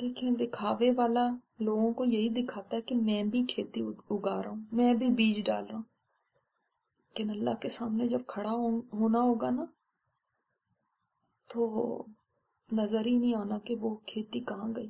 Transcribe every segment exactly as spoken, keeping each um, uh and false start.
دیکھیں دکھاوے والا لوگوں کو یہی دکھاتا ہے کہ میں بھی کھیتی اگا رہا ہوں، میں بھی بیج ڈال رہا ہوں، لیکن اللہ کے سامنے جب کھڑا ہونا ہوگا نا تو نظر ہی نہیں آنا کہ وہ کھیتی کہاں گئی۔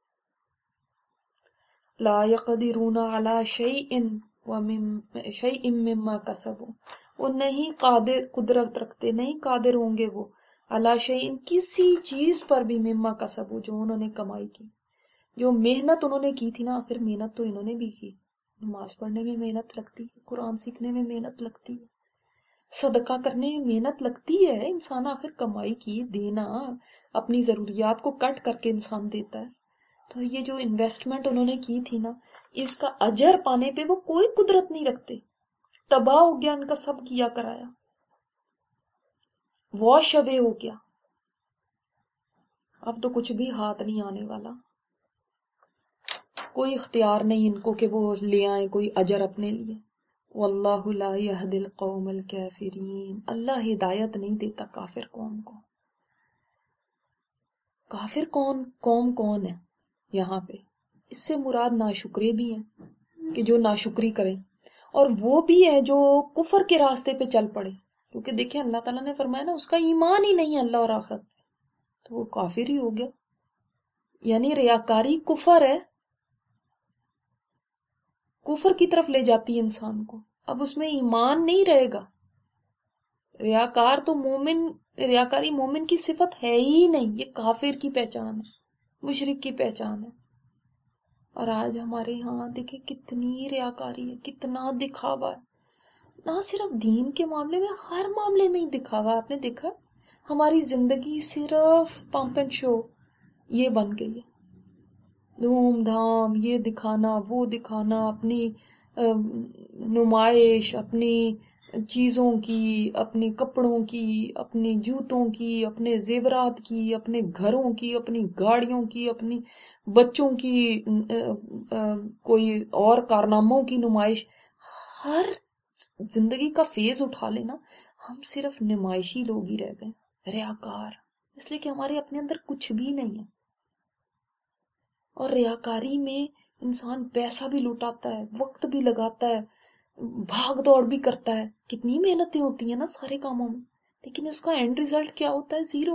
لا يقدرون على شيء شيء مما كسبوا، وہ نہیں قادر قدرت رکھتے، نہیں قادر ہوں گے وہ علی شیء کسی چیز پر بھی مما کسبوا جو انہوں نے کمائی کی، جو محنت انہوں نے کی تھی نا، آخر محنت تو انہوں نے بھی کی، نماز پڑھنے میں محنت لگتی ہے، قرآن سیکھنے میں محنت لگتی ہے، صدقہ کرنے میں محنت لگتی ہے، انسان آخر کمائی کی دینا، اپنی ضروریات کو کٹ کر کے انسان دیتا ہے، تو یہ جو انویسٹمنٹ انہوں نے کی تھی نا، اس کا اجر پانے پہ وہ کوئی قدرت نہیں رکھتے، تباہ ہو گیا ان کا سب کیا کرایا، واش اوے ہو گیا، اب تو کچھ بھی ہاتھ نہیں آنے والا، کوئی اختیار نہیں ان کو کہ وہ لے آئیں کوئی اجر اپنے لیے۔ واللہ لا یہدی القوم الکافرین، اللہ ہدایت نہیں دیتا کافر قوم کو۔ کافر کون قوم کون ہے یہاں پہ؟ اس سے مراد ناشکرے بھی ہیں کہ جو ناشکری کریں، اور وہ بھی ہے جو کفر کے راستے پہ چل پڑے، کیونکہ دیکھیں اللہ تعالیٰ نے فرمایا نا اس کا ایمان ہی نہیں ہے اللہ اور آخرت پہ، تو وہ کافر ہی ہو گیا، یعنی ریاکاری کفر ہے، کفر کی طرف لے جاتی ہے انسان کو، اب اس میں ایمان نہیں رہے گا۔ ریاکار تو مومن، ریاکاری مومن کی صفت ہے ہی نہیں، یہ کافر کی پہچان ہے، مشرک کی پہچان ہے۔ اور آج ہمارے ہاں دیکھیں کتنی ریاکاری ہے، کتنا دکھاوا ہے، نہ صرف دین کے معاملے میں، ہر معاملے میں ہی دکھاوا ہے۔ آپ نے دیکھا ہماری زندگی صرف پمپ اینڈ شو یہ بن گئی ہے، دھوم دھام، یہ دکھانا وہ دکھانا، اپنی نمائش، اپنی چیزوں کی، اپنے کپڑوں کی، اپنے جوتوں کی، اپنے زیورات کی، اپنے گھروں کی، اپنی گاڑیوں کی، اپنی بچوں کی کوئی اور کارناموں کی نمائش، ہر زندگی کا فیز اٹھا لینا، ہم صرف نمائشی لوگ ہی رہ گئے، ریاکار، اس لیے کہ ہمارے اپنے اندر کچھ بھی نہیں ہے۔ اور ریاکاری میں انسان پیسہ بھی لوٹاتا ہے، وقت بھی لگاتا ہے، بھاگ دوڑ بھی کرتا ہے، کتنی محنتیں ہوتی ہیں نا سارے کاموں میں، لیکن اس کا اینڈ ریزلٹ کیا ہوتا ہے؟ زیرو۔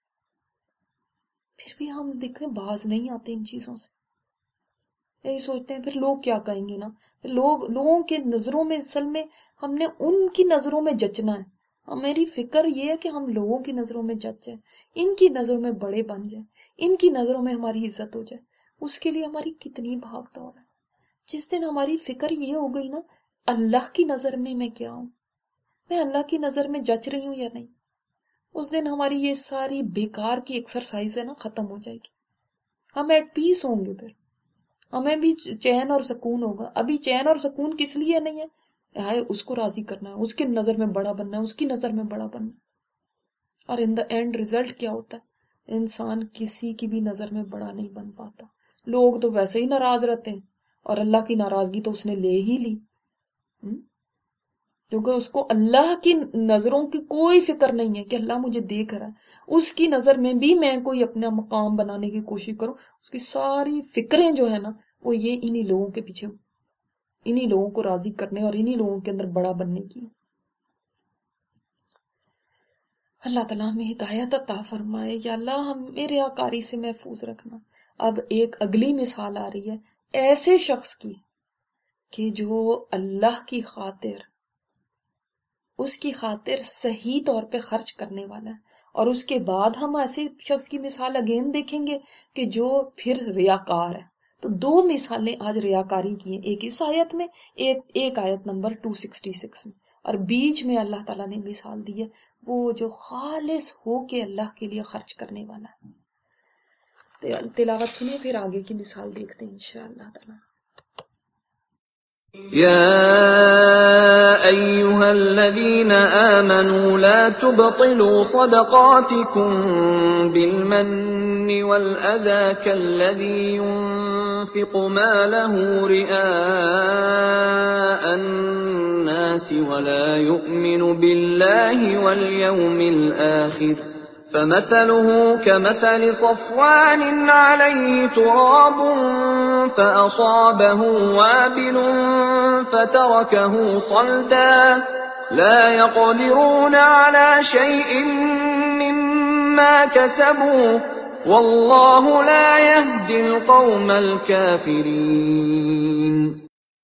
پھر بھی ہم دیکھیں باز نہیں آتے ان چیزوں سے، یہی سوچتے ہیں پھر لوگ کیا کہیں گے نا، پھر لوگ لوگوں کے نظروں میں، اصل میں ہم نے ان کی نظروں میں جچنا ہے، میری فکر یہ ہے کہ ہم لوگوں کی نظروں میں جچ جائیں، ان کی نظروں میں بڑے بن جائیں، ان کی نظروں میں ہماری عزت ہو جائے، اس کے لیے ہماری کتنی بھاگ دوڑ ہے۔ جس دن ہماری فکر یہ ہو گئی نا اللہ کی نظر میں میں کیا ہوں، میں اللہ کی نظر میں جچ رہی ہوں یا نہیں، اس دن ہماری یہ ساری بیکار کی ایکسرسائز ہے نا ختم ہو جائے گی، ہم ایٹ پیس ہوں گے، پھر ہمیں بھی چین اور سکون ہوگا۔ ابھی چین اور سکون کس لیے نہیں ہے؟ ہائے اس کو راضی کرنا ہے، اس کی نظر میں بڑا بننا ہے، اس کی نظر میں بڑا بننا ہے، اور ان دا اینڈ ریزلٹ کیا ہوتا ہے؟ انسان کسی کی بھی نظر میں بڑا نہیں بن پاتا، لوگ تو ویسے ہی ناراض رہتے ہیں، اور اللہ کی ناراضگی تو اس نے لے ہی لی، کیونکہ اس کو اللہ کی نظروں کی کوئی فکر نہیں ہے کہ اللہ مجھے دیکھ رہا ہے، اس کی نظر میں بھی میں کوئی اپنا مقام بنانے کی کوشش کروں، اس کی ساری فکریں جو ہے نا وہ یہ انہی لوگوں کے پیچھے، انہی لوگوں کو راضی کرنے اور انہی لوگوں کے اندر بڑا بننے کی۔ اللہ تعالیٰ ہمیں ہدایت عطا فرمائے، یا اللہ ہمیں ریاکاری سے محفوظ رکھنا۔ اب ایک اگلی مثال آ رہی ہے ایسے شخص کی کہ جو اللہ کی خاطر، اس کی خاطر صحیح طور پہ خرچ کرنے والا ہے، اور اس کے بعد ہم ایسے شخص کی مثال اگین دیکھیں گے کہ جو پھر ریاکار ہے۔ تو دو مثالیں آج ریاکاری کی ہیں، ایک اس آیت میں، ایک ایک آیت نمبر دو سو چھیاسٹھ میں، اور بیچ میں اللہ تعالیٰ نے مثال دی ہے وہ جو خالص ہو کے اللہ کے لیے خرچ کرنے والا ہے۔ تلاوت سنیں پھر آگے کی مثال دیکھتے ہیں انشاءاللہ تعالیٰ۔ يا أيها الذين آمنوا لا تبطلوا صدقاتكم بالمن والأذى كالذي ينفق ماله رئاء الناس ولا يؤمن بالله واليوم الآخر فمثله كمثل صفوان عليه تراب فأصابه وابل فتركه صلدا لا يقدرون على شيء مما كسبوا والله لا يهدي القوم الكافرين.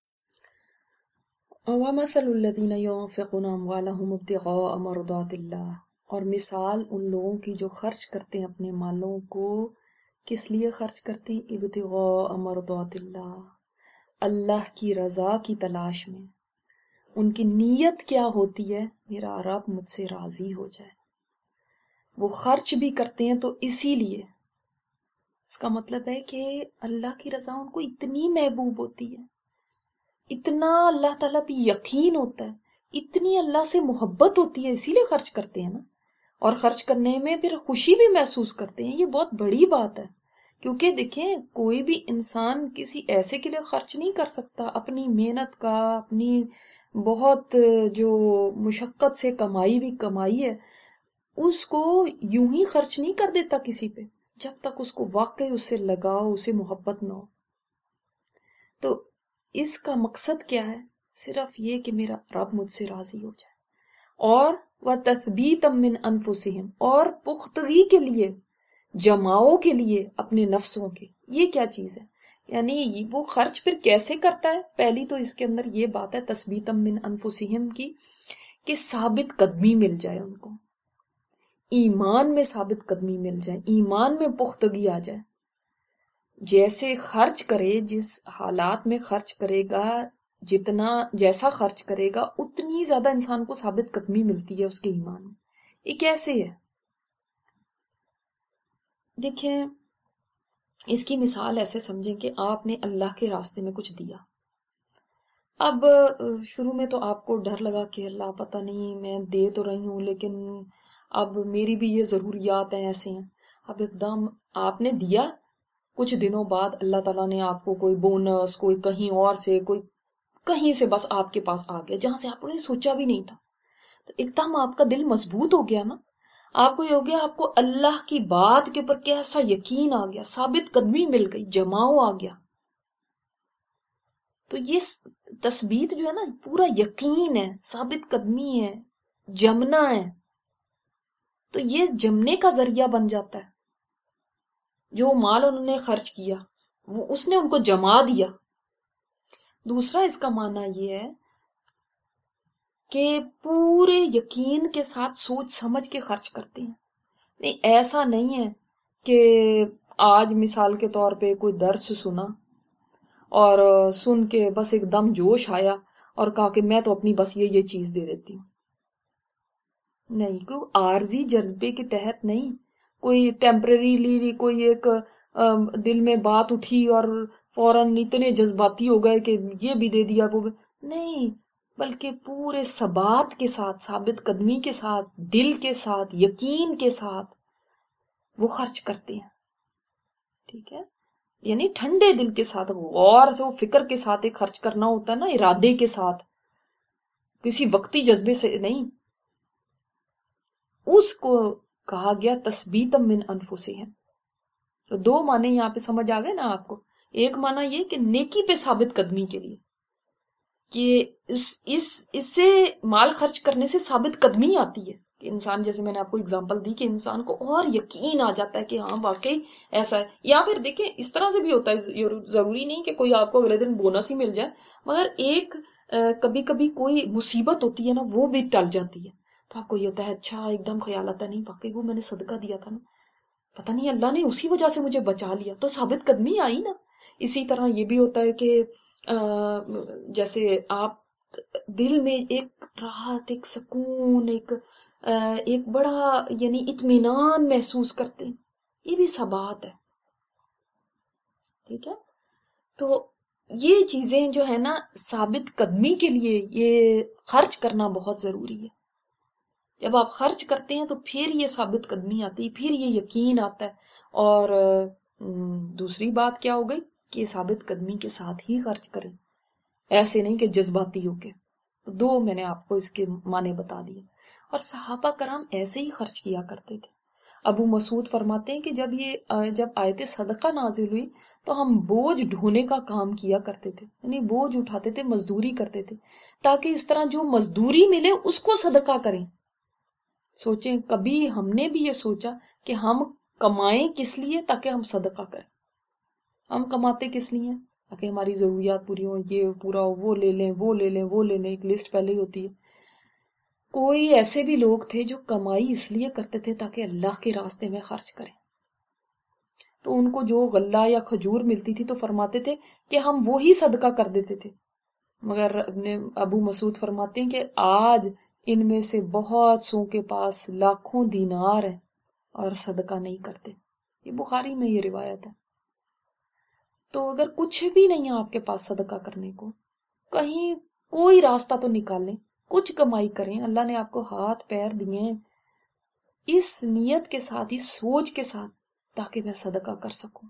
وَمَثَلُ الَّذِينَ يُنْفِقُونَ أَمْوَالَهُمُ ابْتِغَاءَ مَرْضَاتِ اللَّهِ، اور مثال ان لوگوں کی جو خرچ کرتے ہیں اپنے مالوں کو کس لیے خرچ کرتے ہیں؟ ابتغاء مرضات اللہ، اللہ کی رضا کی تلاش میں. ان کی نیت کیا ہوتی ہے؟ میرا رب مجھ سے راضی ہو جائے. وہ خرچ بھی کرتے ہیں تو اسی لیے. اس کا مطلب ہے کہ اللہ کی رضا ان کو اتنی محبوب ہوتی ہے، اتنا اللہ تعالیٰ پہ یقین ہوتا ہے، اتنی اللہ سے محبت ہوتی ہے، اسی لیے خرچ کرتے ہیں نا. اور خرچ کرنے میں پھر خوشی بھی محسوس کرتے ہیں. یہ بہت بڑی بات ہے، کیونکہ دیکھیں کوئی بھی انسان کسی ایسے کے لیے خرچ نہیں کر سکتا اپنی محنت کا، اپنی بہت جو مشقت سے کمائی بھی کمائی ہے اس کو یوں ہی خرچ نہیں کر دیتا کسی پہ، جب تک اس کو واقعی اس سے لگاؤ، اسے محبت نہ ہو. تو اس کا مقصد کیا ہے؟ صرف یہ کہ میرا رب مجھ سے راضی ہو جائے. اور وَتَثْبِيتًا مِّنْ أَنفُسِهِمْ، اور پختگی کے لیے، جماؤ کے لیے اپنے نفسوں کے. یہ کیا چیز ہے؟ یعنی وہ خرچ پھر کیسے کرتا ہے؟ پہلی تو اس کے اندر یہ بات ہے تثبیتاً من انفسہم کی، کہ ثابت قدمی مل جائے ان کو، ایمان میں ثابت قدمی مل جائے، ایمان میں پختگی آ جائے. جیسے خرچ کرے، جس حالات میں خرچ کرے گا، جتنا جیسا خرچ کرے گا اتنی زیادہ انسان کو ثابت قدمی ملتی ہے اس کے ایمان میں. یہ کیسے ہے؟ دیکھیں اس کی مثال ایسے سمجھیں کہ آپ نے اللہ کے راستے میں کچھ دیا. اب شروع میں تو آپ کو ڈر لگا کہ اللہ پتہ نہیں میں دے تو رہی ہوں لیکن اب میری بھی یہ ضروریات ہیں، ایسے ہیں. اب ایک دم آپ نے دیا، کچھ دنوں بعد اللہ تعالیٰ نے آپ کو کوئی بونس، کوئی کہیں اور سے، کوئی کہیں سے بس آپ کے پاس آ گیا جہاں سے آپ نے سوچا بھی نہیں تھا. تو ایک دم آپ کا دل مضبوط ہو گیا نا. آپ کو یہ ہو گیا، آپ کو اللہ کی بات کے اوپر کیسا یقین آ گیا، ثابت قدمی مل گئی، جماؤ آ گیا. تو یہ تثبیت جو ہے نا پورا یقین ہے، ثابت قدمی ہے، جمنا ہے. تو یہ جمنے کا ذریعہ بن جاتا ہے. جو مال انہوں نے خرچ کیا وہ اس نے ان کو جما دیا. دوسرا اس کا معنی یہ ہے کہ پورے یقین کے ساتھ سوچ سمجھ کے خرچ کرتے ہیں. نہیں ایسا نہیں ہے کہ آج مثال کے طور پہ کوئی درس سنا اور سن کے بس ایک دم جوش آیا اور کہا کہ میں تو اپنی بس یہ یہ چیز دے دیتی ہوں. نہیں، کوئی عارضی جذبے کے تحت نہیں، کوئی ٹیمپرریلی کوئی ایک دل میں بات اٹھی اور فوراً اتنے جذباتی ہو گئے کہ یہ بھی دے دیا وہ بھی نہیں، بلکہ پورے ثبات کے ساتھ، ثابت قدمی کے ساتھ، دل کے ساتھ، یقین کے ساتھ وہ خرچ کرتے ہیں. ٹھیک ہے، یعنی ٹھنڈے دل کے ساتھ، غور سے، وہ فکر کے ساتھ ایک خرچ کرنا ہوتا ہے نا، ارادے کے ساتھ، کسی وقتی جذبے سے نہیں. اس کو کہا گیا تثبیتا من انفسہم. تو دو معنی یہاں پہ سمجھ آ گئے نا آپ کو. ایک معنی یہ کہ نیکی پہ ثابت قدمی کے لیے، کہ اس اس اس سے مال خرچ کرنے سے ثابت قدمی آتی ہے کہ انسان، جیسے میں نے آپ کو اگزامپل دی کہ انسان کو اور یقین آ جاتا ہے کہ ہاں واقعی ایسا ہے. یا پھر دیکھیں اس طرح سے بھی ہوتا ہے، ضروری نہیں کہ کوئی آپ کو اگلے دن بونس ہی مل جائے، مگر ایک کبھی کبھی کوئی مصیبت ہوتی ہے نا، وہ بھی ٹل جاتی ہے. تو آپ کو یہ ہوتا ہے اچھا، ایک دم خیال آتا ہے نہیں واقعی وہ میں نے صدقہ دیا تھا نا، پتہ نہیں اللہ نے اسی وجہ سے مجھے بچا لیا، تو ثابت قدمی آئی نا. اسی طرح یہ بھی ہوتا ہے کہ جیسے آپ دل میں ایک راحت، ایک سکون، ایک ایک بڑا یعنی اطمینان محسوس کرتے ہیں، یہ بھی ثبات ہے. ٹھیک ہے، تو یہ چیزیں جو ہے نا ثابت قدمی کے لیے یہ خرچ کرنا بہت ضروری ہے. جب آپ خرچ کرتے ہیں تو پھر یہ ثابت قدمی آتی ہے، پھر یہ یقین آتا ہے. اور دوسری بات کیا ہو گئی کہ ثابت قدمی کے ساتھ ہی خرچ کریں، ایسے نہیں کہ جذباتی ہو کے. دو میں نے آپ کو اس کے معنی بتا دیے. اور صحابہ کرام ایسے ہی خرچ کیا کرتے تھے. ابو مسعود فرماتے ہیں کہ جب یہ جب آیت صدقہ نازل ہوئی تو ہم بوجھ ڈھونے کا کام کیا کرتے تھے، یعنی بوجھ اٹھاتے تھے، مزدوری کرتے تھے، تاکہ اس طرح جو مزدوری ملے اس کو صدقہ کریں۔ سوچیں کبھی ہم نے بھی یہ سوچا کہ ہم کمائیں کس لیے؟ تاکہ ہم صدقہ کریں۔ ہم کماتے کس لیے؟ تاکہ ہماری ضروریات پوری ہوں، یہ پورا ہو، وہ لے لیں، وہ لے لیں، وہ لے لیں، ایک لسٹ پہلے ہی ہوتی ہے۔ کوئی ایسے بھی لوگ تھے جو کمائی اس لیے کرتے تھے تاکہ اللہ کے راستے میں خرچ کریں، تو ان کو جو غلہ یا کھجور ملتی تھی تو فرماتے تھے کہ ہم وہی صدقہ کر دیتے تھے۔ مگر ابو مسعود فرماتے ہیں کہ آج ان میں سے بہت سو کے پاس لاکھوں دینار ہیں اور صدقہ نہیں کرتے۔ یہ بخاری میں یہ روایت ہے۔ تو اگر کچھ بھی نہیں ہے آپ کے پاس صدقہ کرنے کو، کہیں کوئی راستہ تو نکالیں، کچھ کمائی کریں۔ اللہ نے آپ کو ہاتھ پیر دیے ہیں اس نیت کے ساتھ، اس سوچ کے ساتھ، تاکہ میں صدقہ کر سکوں۔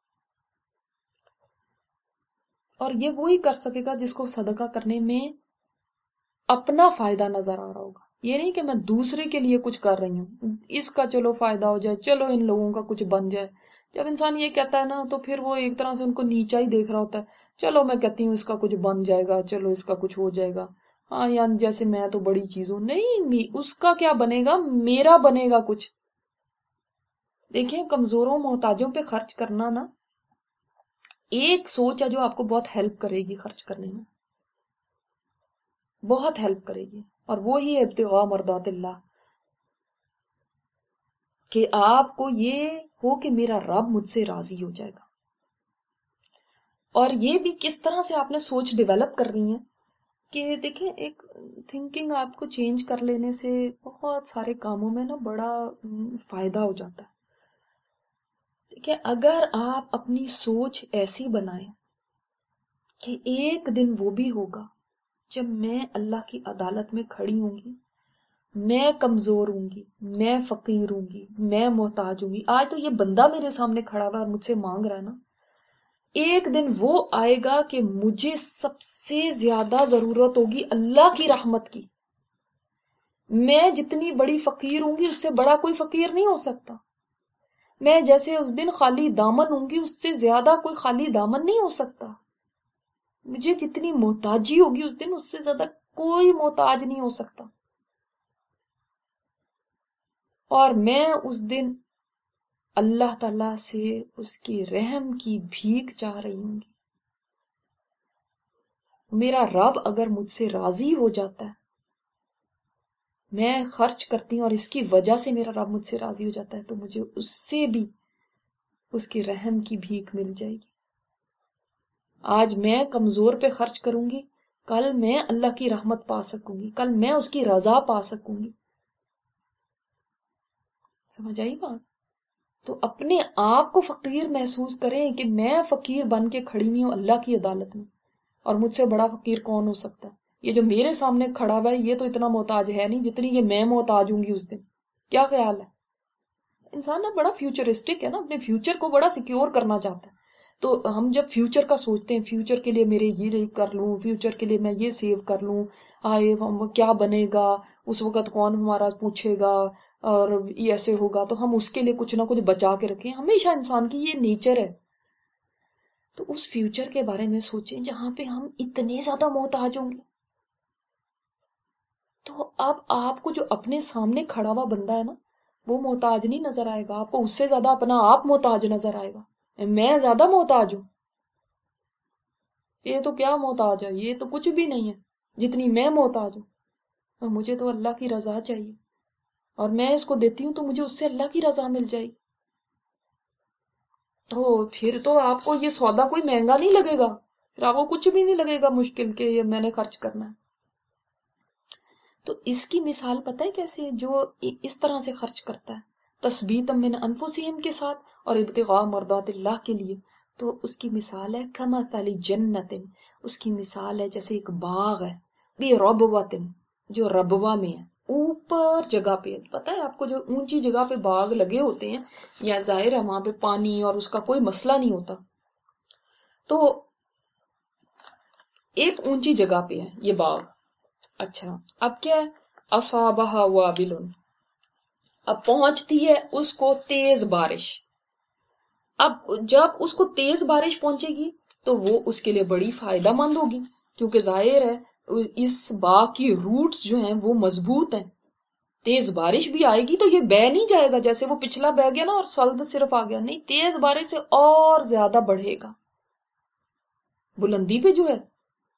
اور یہ وہی کر سکے گا جس کو صدقہ کرنے میں اپنا فائدہ نظر آ رہا ہوگا۔ یہ نہیں کہ میں دوسرے کے لیے کچھ کر رہی ہوں، اس کا چلو فائدہ ہو جائے، چلو ان لوگوں کا کچھ بن جائے۔ جب انسان یہ کہتا ہے نا تو پھر وہ ایک طرح سے ان کو نیچا ہی دیکھ رہا ہوتا ہے۔ چلو میں کہتی ہوں اس کا کچھ بن جائے گا، چلو اس کا کچھ ہو جائے گا، ہاں یعنی جیسے میں تو بڑی چیز ہوں۔ نہیں، اس کا کیا بنے گا، میرا بنے گا کچھ۔ دیکھیں کمزوروں محتاجوں پہ خرچ کرنا نا ایک سوچ ہے جو آپ کو بہت ہیلپ کرے گی خرچ کرنے میں، بہت ہیلپ کرے گی، اور وہی ہے ابتغاء مرضات اللہ، کہ آپ کو یہ ہو کہ میرا رب مجھ سے راضی ہو جائے گا۔ اور یہ بھی کس طرح سے آپ نے سوچ ڈیولپ کرنی ہے کہ دیکھیں ایک تھنکنگ آپ کو چینج کر لینے سے بہت سارے کاموں میں نا بڑا فائدہ ہو جاتا ہے۔ دیکھیں اگر آپ اپنی سوچ ایسی بنائیں کہ ایک دن وہ بھی ہوگا جب میں اللہ کی عدالت میں کھڑی ہوں گی، میں کمزور ہوں گی، میں فقیر ہوں گی، میں محتاج ہوں گی۔ آج تو یہ بندہ میرے سامنے کھڑا ہوا اور مجھ سے مانگ رہا ہے نا، ایک دن وہ آئے گا کہ مجھے سب سے زیادہ ضرورت ہوگی اللہ کی رحمت کی۔ میں جتنی بڑی فقیر ہوں گی اس سے بڑا کوئی فقیر نہیں ہو سکتا۔ میں جیسے اس دن خالی دامن ہوں گی اس سے زیادہ کوئی خالی دامن نہیں ہو سکتا۔ مجھے جتنی محتاجی ہوگی اس دن اس سے زیادہ کوئی محتاج نہیں ہو سکتا۔ اور میں اس دن اللہ تعالیٰ سے اس کی رحم کی بھیک چاہ رہی ہوں گی۔ میرا رب اگر مجھ سے راضی ہو جاتا ہے، میں خرچ کرتی ہوں اور اس کی وجہ سے میرا رب مجھ سے راضی ہو جاتا ہے، تو مجھے اس سے بھی اس کی رحم کی بھیک مل جائے گی۔ آج میں کمزور پہ خرچ کروں گی، کل میں اللہ کی رحمت پا سکوں گی، کل میں اس کی رضا پا سکوں گی۔ سمجھ آئی بات؟ تو اپنے آپ کو فقیر محسوس کریں کہ میں فقیر بن کے کھڑی ہوئی ہوں اللہ کی عدالت میں، اور مجھ سے بڑا فقیر کون ہو سکتا ہے؟ یہ جو میرے سامنے کھڑا ہوا ہے یہ تو اتنا محتاج ہے نہیں جتنی کہ میں محتاج ہوں گی اس دن۔ کیا خیال ہے؟ انسان نا بڑا فیوچرسٹک ہے نا، اپنے فیوچر کو بڑا سیکیور کرنا چاہتا ہے۔ تو ہم جب فیوچر کا سوچتے ہیں، فیوچر کے لیے میرے یہ کر لوں، فیوچر کے لیے میں یہ سیو کر لوں، آئے کیا بنے گا، اس وقت کون ہمارا پوچھے گا، اور یہ ایسے ہوگا، تو ہم اس کے لیے کچھ نہ کچھ بچا کے رکھیں۔ ہمیشہ انسان کی یہ نیچر ہے۔ تو اس فیوچر کے بارے میں سوچیں جہاں پہ ہم اتنے زیادہ محتاج ہوں گے۔ تو اب آپ کو جو اپنے سامنے کھڑا ہوا بندہ ہے نا وہ محتاج نہیں نظر آئے گا، آپ کو اس سے زیادہ اپنا آپ محتاج نظر آئے گا۔ میں زیادہ محتاج ہوں، یہ تو کیا محتاج ہے، یہ تو کچھ بھی نہیں ہے جتنی میں محتاج ہوں، اور مجھے تو اللہ کی رضا چاہیے، اور میں اس کو دیتی ہوں تو مجھے اس سے اللہ کی رضا مل جائے گی۔ تو پھر تو آپ کو یہ سودا کوئی مہنگا نہیں لگے گا، پھر آپ کو کچھ بھی نہیں لگے گا مشکل کہ یہ میں نے خرچ کرنا ہے۔ تو اس کی مثال پتہ ہے کیسے ہے؟ جو اس طرح سے خرچ کرتا ہے تثبیتا من انفسہم کے ساتھ اور ابتغاء مرضات اللہ کے لیے، تو اس کی مثال ہے کمثل جنت، اس کی مثال ہے جیسے ایک باغ ہے، بی ربوۃ، جو ربوہ میں ہے، اوپر جگہ پہ۔ پتہ ہے آپ کو جو اونچی جگہ پہ باغ لگے ہوتے ہیں یا ظاہر ہے وہاں پہ پانی اور اس کا کوئی مسئلہ نہیں ہوتا، تو ایک اونچی جگہ پہ ہے یہ باغ۔ اچھا اب کیا ہے؟ اصابہ وابل، اب پہنچتی ہے اس کو تیز بارش. اب جب اس کو تیز بارش پہنچے گی تو وہ اس کے لیے بڑی فائدہ مند ہوگی، کیونکہ ظاہر ہے اس باغ کی روٹس جو ہیں وہ مضبوط ہیں. تیز بارش بھی آئے گی تو یہ بہ نہیں جائے گا جیسے وہ پچھلا بہ گیا نا اور سلد صرف آ گیا، نہیں، تیز بارش سے اور زیادہ بڑھے گا بلندی پہ جو ہے.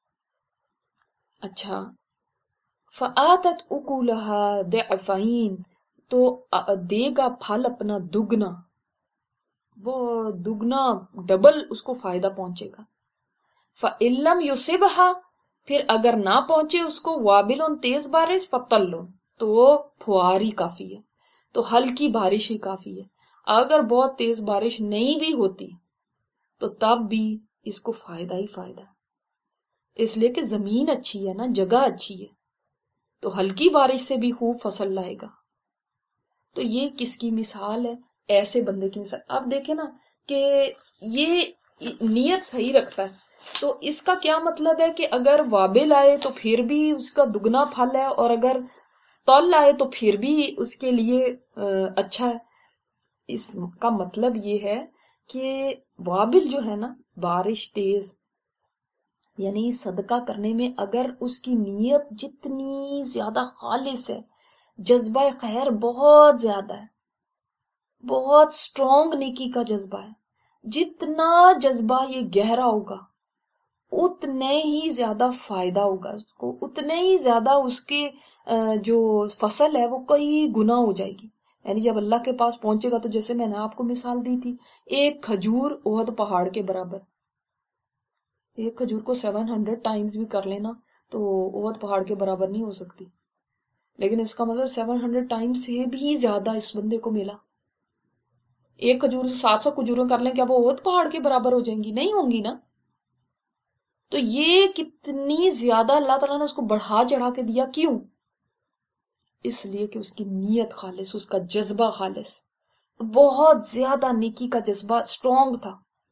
اچھا، فآتت اکلھا ضعفین، تو دے گا پھل اپنا دگنا، وہ دگنا ڈبل اس کو فائدہ پہنچے گا. فإن لم یصبھا، پھر اگر نہ پہنچے اس کو وابل تیز بارش، فطل، تو پھواری کافی ہے، تو ہلکی بارش ہی کافی ہے. اگر بہت تیز بارش نہیں بھی ہوتی تو تب بھی اس کو فائدہ ہی فائدہ ہے، اس لیے کہ زمین اچھی ہے نا، جگہ اچھی ہے، تو ہلکی بارش سے بھی خوب فصل لائے گا. تو یہ کس کی مثال ہے؟ ایسے بندے کی مثال. اب دیکھیں نا کہ یہ نیت صحیح رکھتا ہے، تو اس کا کیا مطلب ہے کہ اگر وابل آئے تو پھر بھی اس کا دگنا پھل ہے، اور اگر تول آئے تو پھر بھی اس کے لیے اچھا ہے. اس کا مطلب یہ ہے کہ وابل جو ہے نا، بارش تیز، یعنی صدقہ کرنے میں اگر اس کی نیت جتنی زیادہ خالص ہے، جذبہ خیر بہت زیادہ ہے، بہت سٹرونگ نیکی کا جذبہ ہے، جتنا جذبہ یہ گہرا ہوگا اتنے ہی زیادہ فائدہ ہوگا اس کو، اتنے ہی زیادہ اس کے جو فصل ہے وہ کئی گنا ہو جائے گی. یعنی جب اللہ کے پاس پہنچے گا تو جیسے میں نے آپ کو مثال دی تھی، ایک کھجور احد پہاڑ کے برابر. ایک کھجور کو سیون ہنڈریڈ ٹائمز بھی کر لینا تو احد پہاڑ کے برابر نہیں ہو سکتی، لیکن اس کا مطلب سیون ہنڈریڈ ٹائمز سے بھی زیادہ اس بندے کو ملا. ایک کھجور سے سات سو کھجوریں کر لیں، کیا وہ احد پہاڑ کے برابر ہو جائیں گی؟ نہیں ہوں گی نا. تو یہ کتنی زیادہ اللہ تعالیٰ نے اس کو بڑھا چڑھا کے دیا. کیوں؟ اس لیے کہ اس کی نیت خالص، اس کا جذبہ خالص، بہت زیادہ نیکی کا جذبہ سٹرونگ تھا.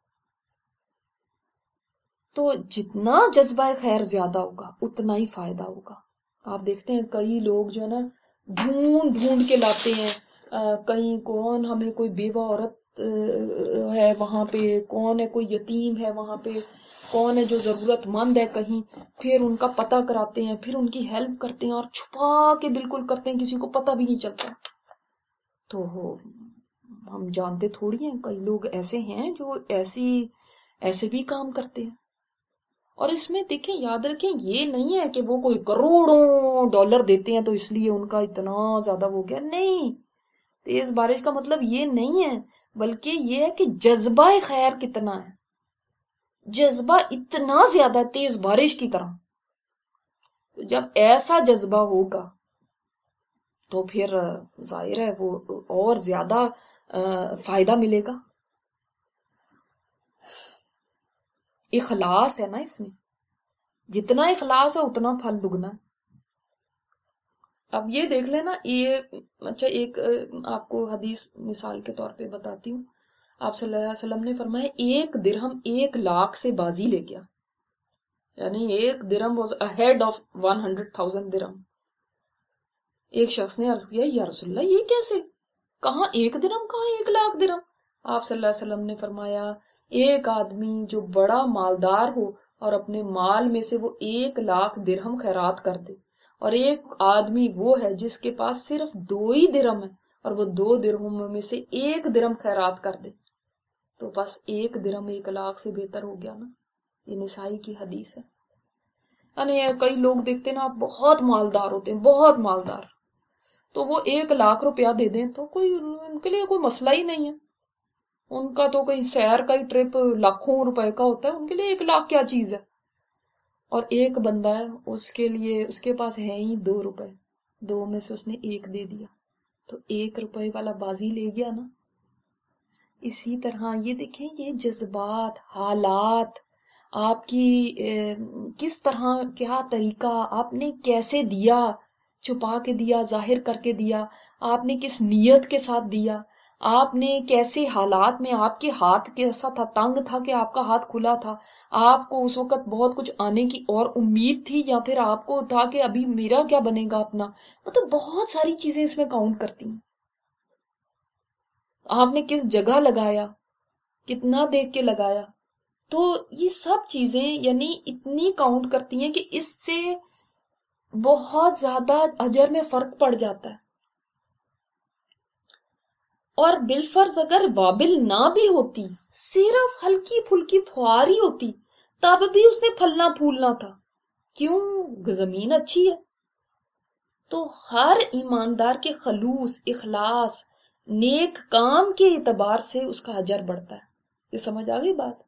تو جتنا جذبہ خیر زیادہ ہوگا اتنا ہی فائدہ ہوگا. آپ دیکھتے ہیں کئی لوگ جو ہے نا ڈھونڈ ڈھونڈ کے لاتے ہیں، کہیں کون ہمیں کوئی بیوہ عورت ہے وہاں پہ، کون ہے کوئی یتیم ہے وہاں پہ، کون ہے جو ضرورت مند ہے کہیں، پھر ان کا پتہ کراتے ہیں، پھر ان کی ہیلپ کرتے ہیں، اور چھپا کے بالکل کرتے ہیں، کسی کو پتہ بھی نہیں چلتا. تو ہم جانتے تھوڑی ہیں کئی لوگ ایسے ہیں جو ایسی ایسے بھی کام کرتے ہیں. اور اس میں دیکھیں، یاد رکھیں، یہ نہیں ہے کہ وہ کوئی کروڑوں ڈالر دیتے ہیں تو اس لیے ان کا اتنا زیادہ ہو گیا. نہیں، تیز بارش کا مطلب یہ نہیں ہے، بلکہ یہ ہے کہ جذبہ خیر کتنا ہے. جذبہ اتنا زیادہ ہے تیز بارش کی طرح. تو جب ایسا جذبہ ہوگا تو پھر ظاہر ہے وہ اور زیادہ فائدہ ملے گا. اخلاص ہے نا اس میں، جتنا اخلاص ہے اتنا پھل دگنا ہے. اب یہ دیکھ لینا، یہ اچھا ایک آپ کو حدیث مثال کے طور پہ بتاتی ہوں. آپ صلی اللہ علیہ وسلم نے فرمایا ایک درہم ایک لاکھ سے بازی لے گیا، یعنی ایک درہم was ahead of one hundred thousand درہم. ایک شخص نے عرض کیا، یا رسول اللہ یہ کیسے، کہاں ایک درہم، کہاں ایک لاکھ درہم؟ آپ صلی اللہ علیہ وسلم نے فرمایا ایک آدمی جو بڑا مالدار ہو اور اپنے مال میں سے وہ ایک لاکھ درہم خیرات کر دے، اور ایک آدمی وہ ہے جس کے پاس صرف دو ہی درہم ہے اور وہ دو درہم میں سے ایک درہم خیرات کر دے، تو بس ایک درہم ایک لاکھ سے بہتر ہو گیا نا. یہ نسائی کی حدیث ہے. یعنی کئی لوگ دیکھتے نا بہت مالدار ہوتے ہیں، بہت مالدار، تو وہ ایک لاکھ روپیہ دے دیں تو کوئی ان کے لیے کوئی مسئلہ ہی نہیں ہے. ان کا تو کہیں سیر کا ہی ٹرپ لاکھوں روپے کا ہوتا ہے، ان کے لیے ایک لاکھ کیا چیز ہے. اور ایک بندہ ہے، اس کے لیے اس کے پاس ہے ہی دو روپے، دو میں سے اس نے ایک دے دیا تو ایک روپے والا بازی لے گیا نا. اسی طرح یہ دیکھیں، یہ جذبات، حالات، آپ کی کس طرح، کیا طریقہ، آپ نے کیسے دیا، چھپا کے دیا، ظاہر کر کے دیا، آپ نے کس نیت کے ساتھ دیا، آپ نے کیسے حالات میں، آپ کے ہاتھ کیسا تھا، تنگ تھا کہ آپ کا ہاتھ کھلا تھا، آپ کو اس وقت بہت کچھ آنے کی اور امید تھی، یا پھر آپ کو تھا کہ ابھی میرا کیا بنے گا اپنا. مطلب بہت ساری چیزیں اس میں کاؤنٹ کرتی ہیں. آپ نے کس جگہ لگایا، کتنا دیکھ کے لگایا. تو یہ سب چیزیں یعنی اتنی کاؤنٹ کرتی ہیں کہ اس سے بہت زیادہ اجر میں فرق پڑ جاتا ہے. اور بالفرض اگر وابل نہ بھی ہوتی، صرف ہلکی پھلکی پھواری ہوتی، تب بھی اس نے پھلنا پھولنا تھا. کیوں؟ زمین اچھی ہے. تو ہر ایماندار کے خلوص، اخلاص، نیک کام کے اعتبار سے اس کا اجر بڑھتا ہے. یہ سمجھ آ گئی بات؟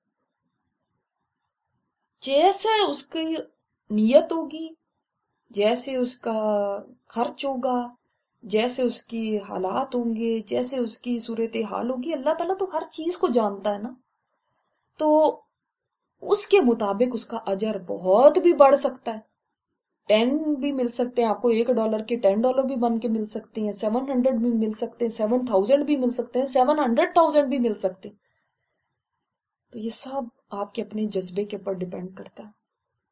جیسے اس کی نیت ہوگی، جیسے اس کا خرچ ہوگا، جیسے اس کی حالات ہوں گے، جیسے اس کی صورتحال ہوگی، اللہ تعالیٰ تو ہر چیز کو جانتا ہے نا. تو اس کے مطابق اس کا اجر بہت بھی بڑھ سکتا ہے. ٹین بھی مل سکتے ہیں آپ کو، ایک ڈالر کے ٹین ڈالر بھی بن کے مل سکتے ہیں، سیون ہنڈریڈ بھی مل سکتے ہیں، سیون تھاؤزینڈ بھی مل سکتے ہیں، سیون ہنڈریڈ تھاؤزینڈ بھی مل سکتے ہیں. تو یہ سب آپ کے اپنے جذبے کے اوپر ڈیپینڈ کرتا ہے.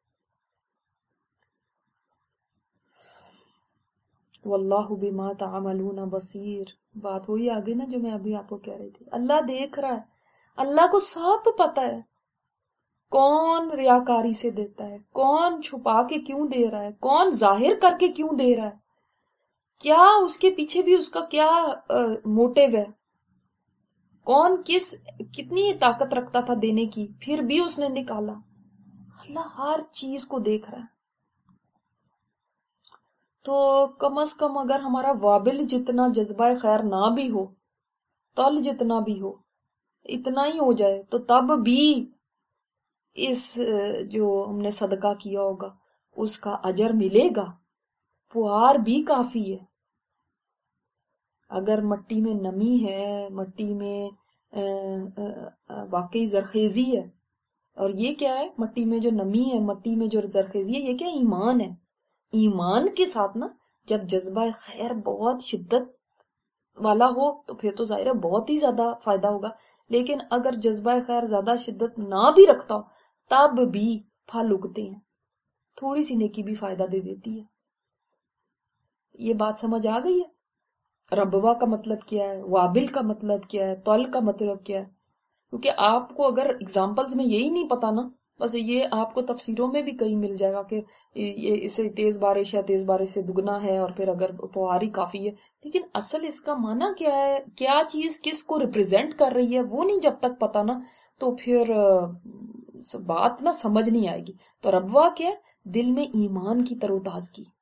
واللہ بما تعملون بصیر. بات وہی آگے نا جو میں ابھی آپ کو کہہ رہی تھی، اللہ دیکھ رہا ہے، اللہ کو سب پتا ہے کون ریاکاری سے دیتا ہے، کون چھپا کے کیوں دے رہا ہے، کون ظاہر کر کے کیوں دے رہا ہے، کیا اس کے پیچھے بھی اس کا کیا موٹیو ہے، کون کس کتنی طاقت رکھتا تھا دینے کی پھر بھی اس نے نکالا. اللہ ہر چیز کو دیکھ رہا ہے. تو کم از کم اگر ہمارا وابل جتنا جذبہ خیر نہ بھی ہو، تل جتنا بھی ہو، اتنا ہی ہو جائے تو تب بھی اس جو ہم نے صدقہ کیا ہوگا اس کا اجر ملے گا. پوار بھی کافی ہے. اگر مٹی میں نمی ہے، مٹی میں واقعی زرخیزی ہے، اور یہ کیا ہے مٹی میں جو نمی ہے، مٹی میں جو زرخیزی ہے، یہ کیا ایمان ہے. ایمان کے ساتھ نا جب جذبہ خیر بہت شدت والا ہو تو پھر تو ظاہر ہے بہت ہی زیادہ فائدہ ہوگا. لیکن اگر جذبہ خیر زیادہ شدت نہ بھی رکھتا ہو تب بھی پھل اگتے ہیں، تھوڑی سی نیکی بھی فائدہ دے دیتی ہے. یہ بات سمجھ آ گئی ہے؟ ربوہ کا مطلب کیا ہے، وابل کا مطلب کیا ہے، تل کا مطلب کیا ہے. کیونکہ آپ کو اگر اگزامپلز میں یہی نہیں پتا نا، بس یہ آپ کو تفسیروں میں بھی کہیں مل جائے گا کہ یہ اسے تیز بارش ہے، تیز بارش سے دگنا ہے، اور پھر اگر پواری کافی ہے. لیکن اصل اس کا معنی کیا ہے، کیا چیز کس کو ریپرزینٹ کر رہی ہے، وہ نہیں جب تک پتا نا تو پھر بات نا سمجھ نہیں آئے گی. تو ربوہ کیا ہے؟ دل میں ایمان کی تر و تازگی.